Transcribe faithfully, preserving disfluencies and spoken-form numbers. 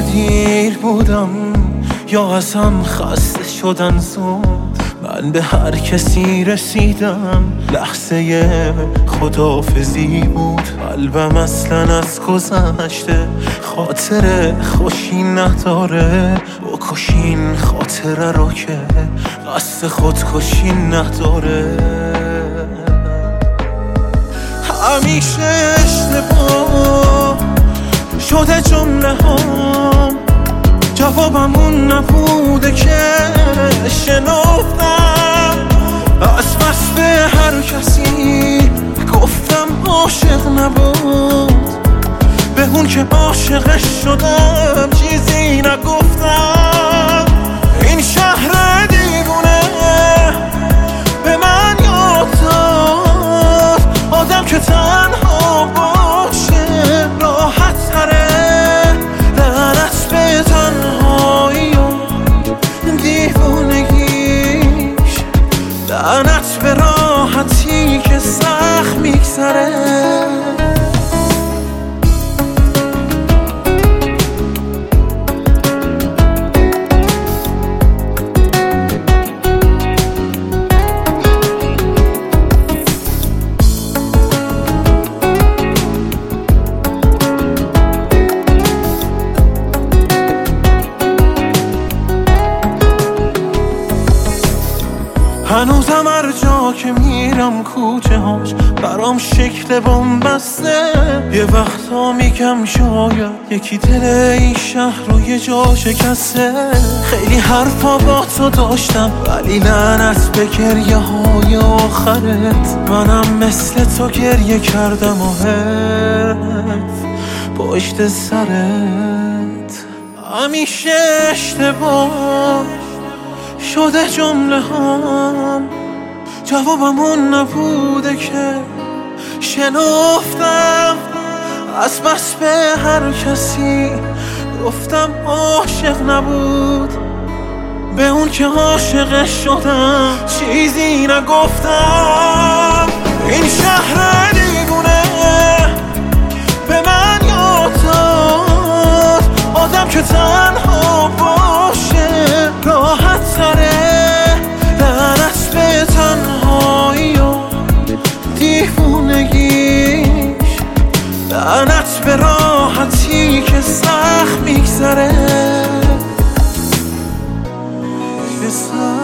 که دیر بودم یا از هم خسته شدن زود، من به هر کسی رسیدم لحظه خداحافظی بود. قلبم اصلا از گذشته خاطر خوشی نداره، بکشین خاطره رو که قصد خودکشی نداره. همیشه اشتباه شده جمله هم، جوابم اون نبوده که شنفتم. از بس به هر کسی گفتم عاشق نبود، به اون که عاشقش شدم چیزی نگفتم. این شهر دیوونه به من یاد داد آدم که تنها باشه راحت تره. لعنت به تنهایی و دیوونگیش، لعنت به راحتی که سخت میگذره. هنوزم هر جا که میرم کوچه هاش برام شکل بن‌بسته. یه وقتا میگم شاید یکی دل این شهر رو یه جا شکسته. خیلی حرفا با تو داشتم ولی لعنت به گریه های آخرت، منم مثل تو گریه کردم و حرف پشت سرت. همیشه اشتباه شده جمله هم، جوابم اون نبوده که شنفتم. از بس به هر کسی گفتم عاشق نبود، به اون که عاشق شدم چیزی نگفتم. این شهر دیوونه به من یاد داد آدم که تنها باشه راحت تره. لعنت به تنهایی و دیوونگیش، لعنت به راحتی که سخت میگذره.